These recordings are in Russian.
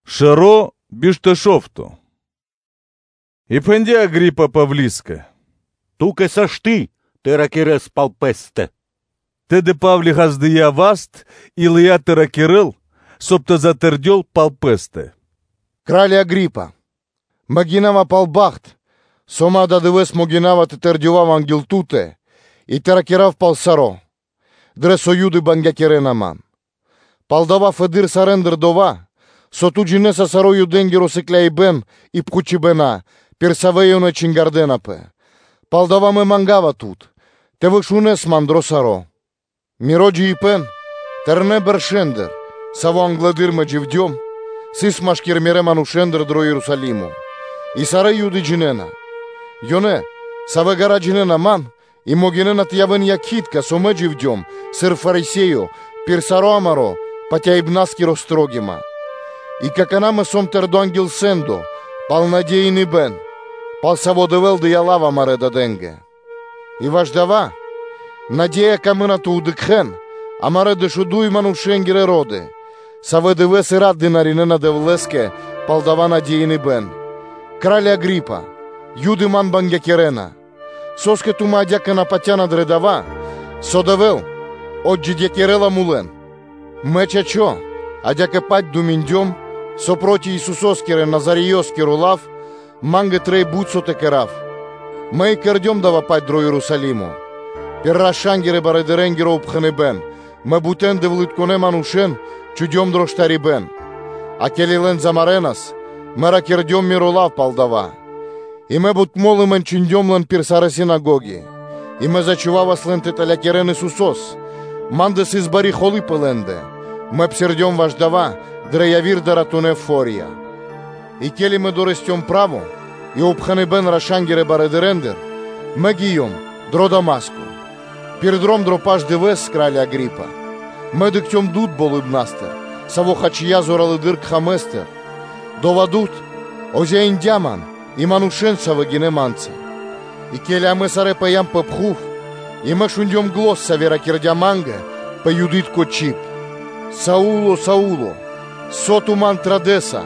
Шаро бишташофту. И пенди Агриппа Павлиска. Туке сашти, теракерес палпесте. Теде Павли хаздыя васт, Илия теракерыл, сопта затердёл палпесте. Крале Агриппа, магинава палбахт, сома дадывес могинава тетердював ангелтуте, и теракерав палсаро, дресоюды бангякеренамам. Палдава федир сарендер дова, сотуджинеса сарою денгеро секляйбен и пхучибена, персавеюне чингарденапе. Палдава ме мангава тут, те вышунес мандро саро. Мироджи и пен, терне бершендер, саво англадир мадживдём, сис машкирмере манушендер дро Иерусалиму. И сара юди джинена. Йоне, саве гара джинена ман, и могинена тявен якитка со мадживдём, сыр фарисею, персаро амаро, патяйбнаски рострогима. И как она мы сом тердо ангел сендо, пал надеяный бен, пал саводевел да ялава мареда денге. И вождава, надея камынату удыкхен, а мареда шудуй манушенгере роды, саведевес и радды наринена девлеске, палдава надеяный бен. Крале Агриппа, юды ман бангякерена, соске тума адяка на патяна дредава, содевел, отджи дякерела мулен. Меча чо, адяка пать думиндём, сопроти Иисусоскере Назариоскеру лав, манга трей буцо текерав. Мы кердём дава пать дро Иерусалиму. Перра шангере баредеренгеро упхане бен, мы бутен девлытконе манушен, чудём дро штари бен. А келилен замаренас, мэра кердём миролав палдава. И мы бут молымен чиндём лен персаре синагоги. И мы зачувавас лен теталя керен Иисусос, мандес избари холы пеленде. Мы псердём вождава, дреявир даратуне фория. И кели мы дорестём праву, и обханы бен рашангере баредерендер, мы гиём, дро Дамаску. Передром дропаш девес краля Агриппа. Мы дыктём дут болыбнастер, саво хачия зоралы дырк хаместер. Довадут, озя индяман, и манушен савы генеманцы. И кели мы саре паям пепхув, и мы шундём глос савера кирдяманга, поюдит кочип. Сауло, Сауло, соту мантрадеса,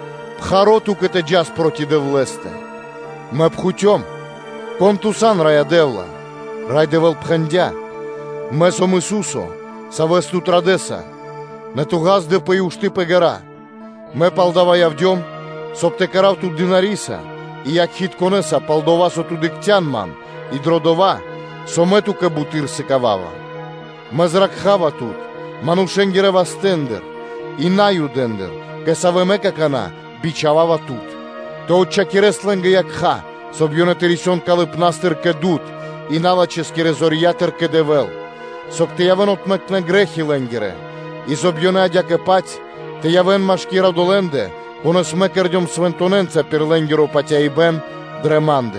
пхароту кете джаз проти девлесте. Мы пхутём, контусан рая девла, рай девел пхандя, мы сом Иисусо, савесту традеса, на тугаз де паюшты пегара. Мы палдава явдём, соптекарав тут динариса, и як хит конеса палдова со тудиктян ман, и дродова, сомету кабутир секавава. Мы зракхава тут, манушенгере вастендер, и наюдендер, ке савемека кана, бичавава тут. То отчакересленга якха, собьёне терисон калыпнастер кедут, и налаческере зориятер кедевел. Соб те явен отмекне грехи ленгере, и собьёне адяке пать, те явен машкира доленде, поне смекердём свентоненца перленгеро патяйбен дреманде.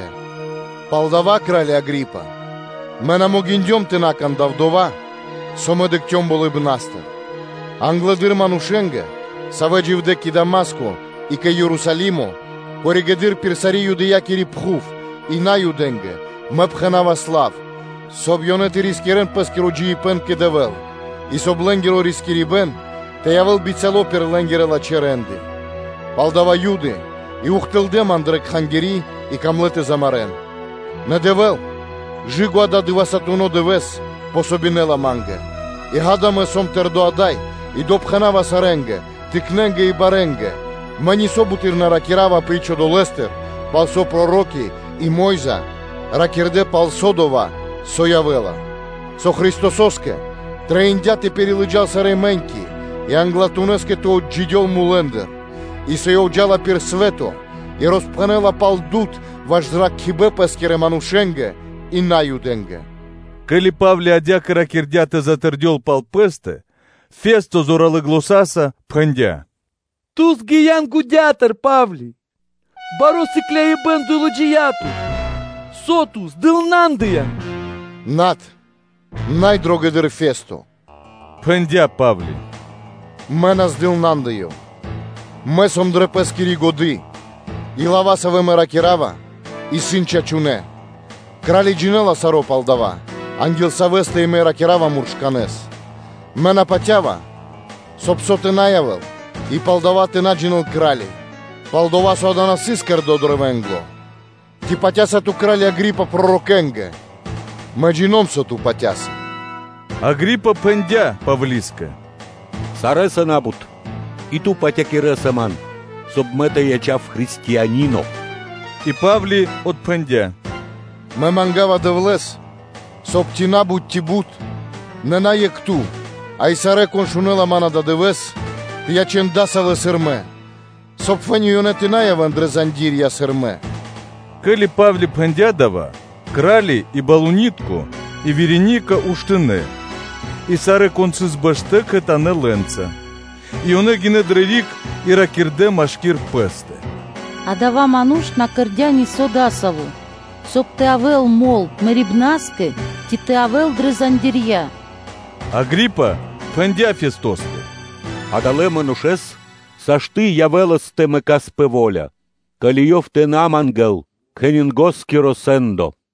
Палдава крале Агриппа, мена могиндём те накан давдова, сомедектём болыбнастер. Англадыр манушенге, саведживде ки Дамаско и ке Иерусалиму, порегедыр персари юдеяки рипхув, и на юденге, мэпханава слав, собьёне ти рискерен паскеро джиипен кедевел, и собленгеро рискерибен, те явел бицало перленгере лачеренди. Палдава юды, и ухтылде мандрек хангери, и камлете замарен. Не девел, жигуада дивасатуно девес, пособинела манге. И гадаме сом тердоадай, и допханава саренге, тикненге и баренге. Мани собутир на ракирава причо до лестер, палсо пророки и Мойза, ракирде палсодова, соявела. Со Христососке, треиндяте перелыджал саременки, и англатунеске то отджидёл мулендер, и се оджала пир свето, и розпханела палдут ваш зрак хибе пескере манушенге и наюденге. Кали Павли адяка ракирдята затердёл палпесте, Фесто зоралы глосаса пхандя. Туз гиян гудятер, Павли. Баросы клеебен дулоджияту. Сотус, дылнандыя. Над, найдрогедер Фесто. Пхандя Павли. Мена с дылнандыю. Ме сом дрепескири годы. И лавасаве ме ракирава, и сын чачуне. Крали джинела саро палдава. Ангел савесте и ме ракирава муршканес. Мена патява, сопсоте наявел, и полдова ты наджинул крали. Полдова содана сискар до древенгло. Ти патяса ту крали Агриппа пророкенга. Маджином со ту патяса. Агриппа пендя, Павлиска. Сареса набут. И ту патякиреса ман. Соб мета ячав христианино. И Павли от пендя. Ме мангава девлес. Соб ти набут ти бут. Не на екту. Ай саре коншунела мана да девес. Я чем дасаве сырме. Соб фаньюне ти наяван дрезандирья сырме. Коли Павли пендя дава, крали и балунитку, и Вереника уштыны. И саре концис баштек этане ленца. И оне гинедрерик и ракирде машкир песте. Адава мануш на кърдяни содасаву. Соб те авел мол мерибнаске, ти те авел дрезандирья. Агриппа пендя Фестосте. Адале манушес, сашты явелас те мекас певоля. Калиев те намангел, кенингоски росендо.